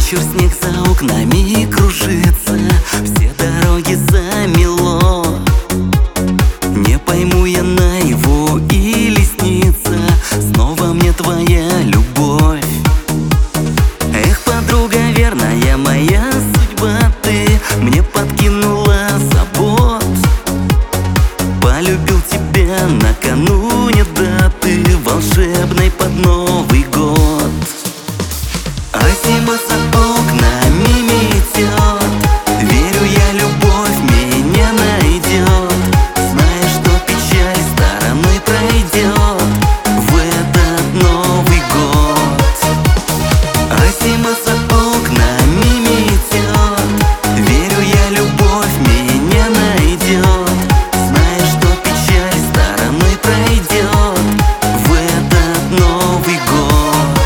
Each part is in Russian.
вечер, снег за окнами кружится, все дороги замело. Не пойму я, наяву или снится снова мне твоя любовь. Эх, подруга верная, моя судьба, ты мне подкинула забот. Полюбил тебя накануне даты волшебной под Новый год. А зима за окнами метет, верю я, любовь меня найдет, зная, что печаль стороной пройдет в этот Новый год. А зима за окнами метет, верю я, любовь меня найдет, зная, что печаль стороной пройдет в этот Новый год.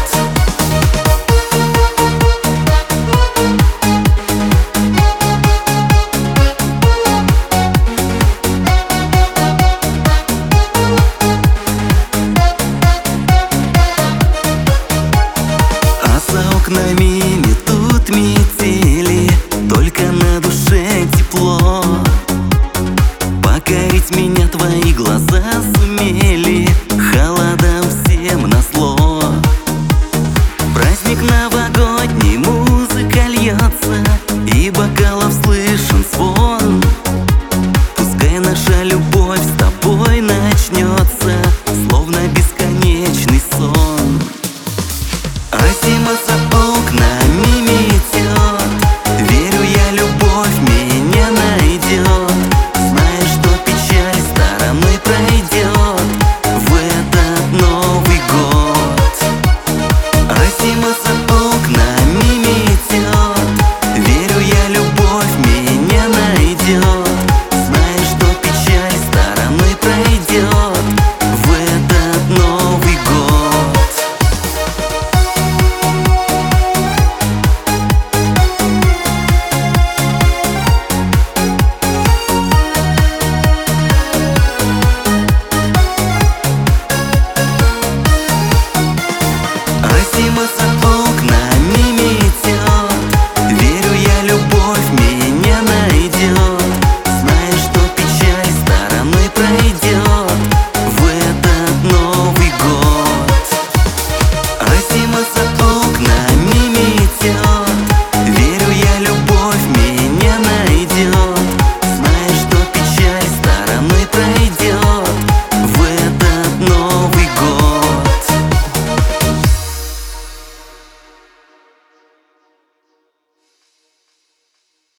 За окнами метут метели, только на душе тепло. Покорить меня твои глаза сумели, холодам всем назло. Праздник новогодний, музыка льется, и бокалов слышен звон. Пускай наша любовь с тобой начнется, словно бесконечный сон. А зима за окнами метет, верю я, любовь меня найдет, зная, что печаль стороной пройдет в этот Новый год. А зима за окнами метет, верю я, любовь меня найдет, зная, что печаль стороной пройдет в этот Новый год. Зима за